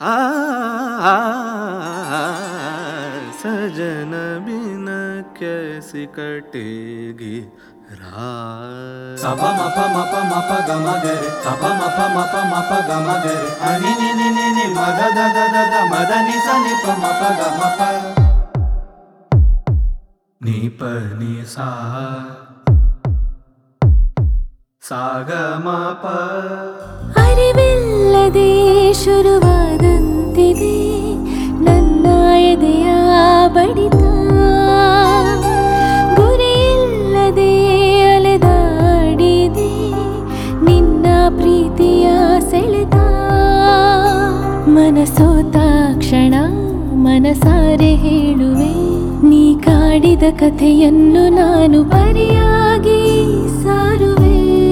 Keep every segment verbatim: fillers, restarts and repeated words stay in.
आ सजन बिन कैसी कटेगी रात। सपा मप मप मप गम गरे सपा मप मप मप गम गरे अनि नि नि नि नि मद द द द द मद नि स नि प मप गम प नि प नि सा सा ग म प ಅರಿವಿಲ್ಲದೆ ಶುರುವಾದಂತಿದೆ ನನ್ನ ಎದೆಯ ಬಡಿತ, ಗುರಿಯಿಲ್ಲದೆ ಅಲೆದಾಡಿದೆ ನಿನ್ನ ಪ್ರೀತಿಯ ಸೆಳೆತ. ಮನಸೋತ ಕ್ಷಣ ಮನಸಾರೆ ಹೇಳುವೆ, ನೀ ಕಾಡಿದ ಕಥೆಯನ್ನು ನಾನು ಪರಿಯಾಗಿ ಸಾರುವೆ.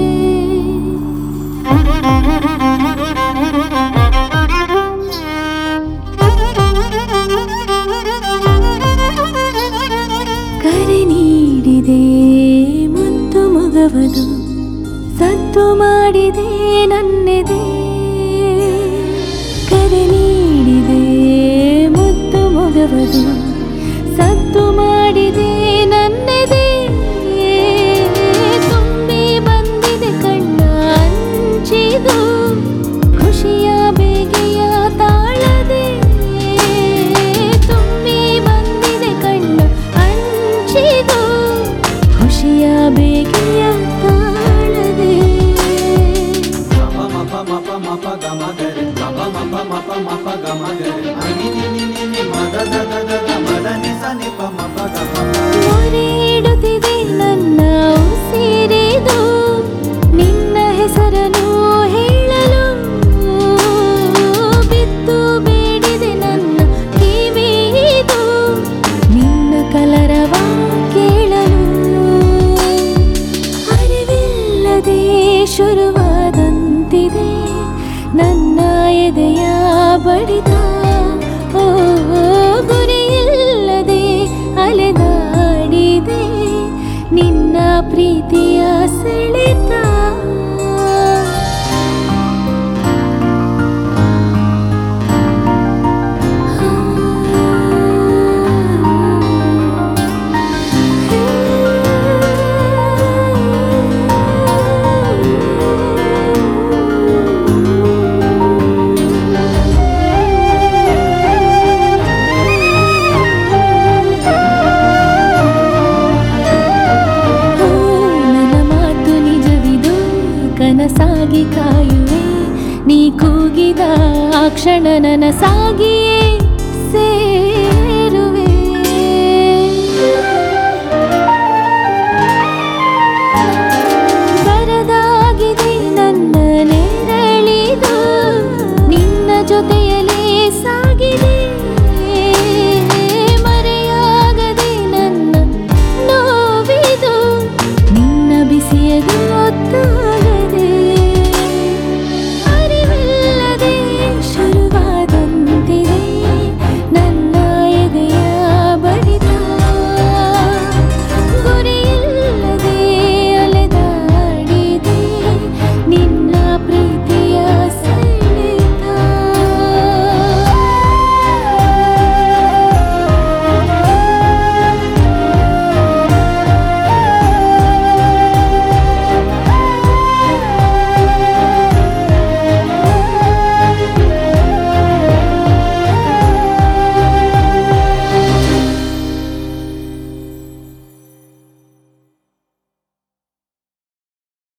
ಕರೆ ನೀಡಿದೆ ಮುತ್ತು ಮುಗವದು, ಸದ್ದು ಮಾಡಿದೆ ನನ್ನೆದೆ. ಕರೆ ನೀಡಿದೆ ಮುತ್ತು ಮುಗವದು, ಸದ್ದು ಮಾಡಿದೆ ನನ್ನೆದೆ. ತುಂಬಿ ಬಂದಿದೆ ಕಣ್ಣ ಅಂಚಿದು, ಖುಷಿಯ ಬೇಗೆಯ ತಾಳದೆ. ತುಂಬಿ ಬಂದಿದೆ ಕಣ್ಣ ಅಂಚಿದು, ಖುಷಿಯ ಬೇಗೆಯ ತಾಳದೆ. ಸಪ ಮಪ ಮಪ ಮಪ ಗಮ ಗರೆ ಸಪ ಮಪ ಮಪ ಮಪ ಗಮ ಗರೆ ani ni ni ni ni ಮದ ದ ದ ದ ದ ಮದ ನಿ ಸ ನಿ ಪ ಮಪ ಗಮ ಪ. ಮೊರೆ ಇಡುತ್ತಿದೆ ನನ್ನ ಉಸಿರಿದು, ನಿನ್ನ ಹೆಸರನ್ನು ಹೇಳಲು. ಬಿದ್ದು ಬೇಡಿದೆ ನನ್ನ ಕಿವಿಯಿದು, ನಿನ್ನ ಕಲರವ ಕೇಳಲು. ಅರಿವಿಲ್ಲದೆ ಶುರುವಾದಂತಿದೆ ನನ್ನ ಎದೆಯ ಬಡಿತ. ಓ ಗುರಿಯಿಲ್ಲದೆ ಅಲೆದಾಡಿದೆ ನಿನ್ನ ಪ್ರೀತಿಯ ಸೆಳೆತ. ಕನಸಾಗಿ ಕಾಯುವೆ, ನೀ ಕೂಗಿದ ಆ ಕ್ಷಣ ನನಸಾಗಿಯೇ